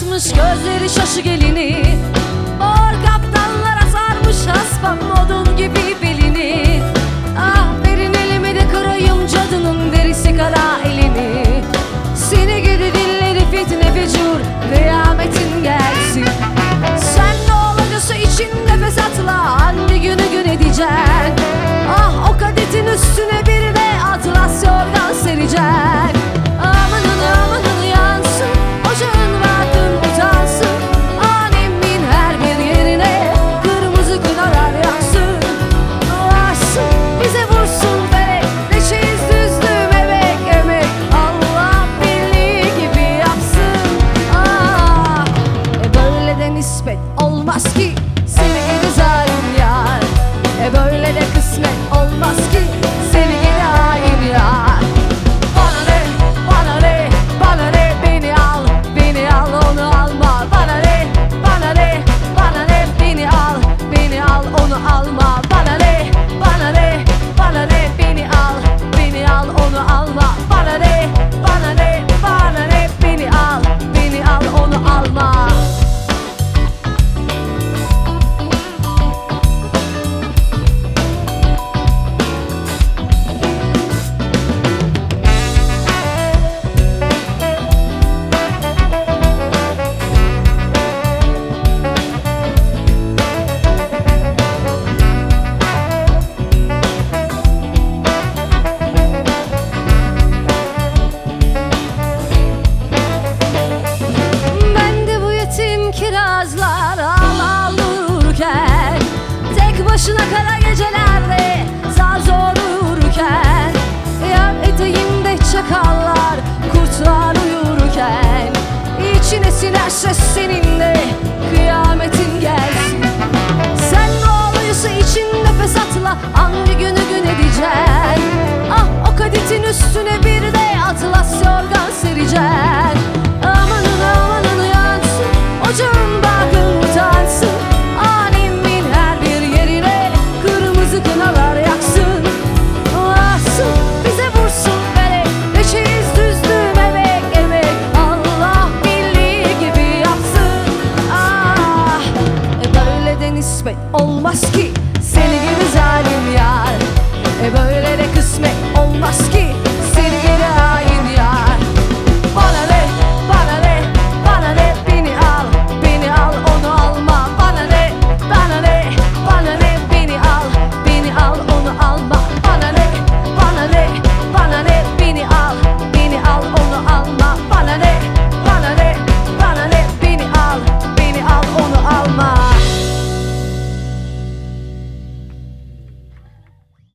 atmış gözleri şaşı gelini. Mor kaptanlara sarmış hasbam odun gibi belini. Ah verin elimi de kırayım cadının derisi kara elini. Seni gidi dilleri fitne fecur kıyametin gelsin. Sen ne olacaksa için nefes atla, hangi günü gün edeceksin. Ah o kadetin üstüne bir de atlas yorgan sereceksin. Amanın amanın yansın, ocağın vakın utansın. Alemin her bir yerine kırmızı kınalar yaksın. Varsın bize vursun felek, neşeyiz düzdü bebek emek. Allah bildiği gibi yapsın. Ah böyle de nispet olmaz ki, seni gidi zalim yar. Böyle de kısmet olmaz ki, seni gidi hain yar. Bana ne, bana ne, bana ne, beni al, beni al onu alma. Bana ne, bana ne, bana ne, beni al, beni al onu alma. Bana ne, bana ne, bana ne, beni al, beni al onu alma. Bana ne, bana ne, bana ne, beni al, beni al onu alma. Kirazlar ağlarken, tek başına kara gecelerde zar zor uyurken, yar eteğimde çakallar, kurtlar uyurken, içine sinerse senin de kıyametin gelsin. Sen ne oluyorsa için nefes atla, hangi günü gün edeceksin. Ah o kadetin üstüne bir de atlas yorgan sereceksin. Amanın amanın yansın, ocağın bakın utansın. Alemin her bir yerine kırmızı kınalar yaksın. Varsın bize vursun felek, neşeyiz düzdü bebek emek. Allah bildiği gibi yapsın. Ah böyle de nispet olmaz ki,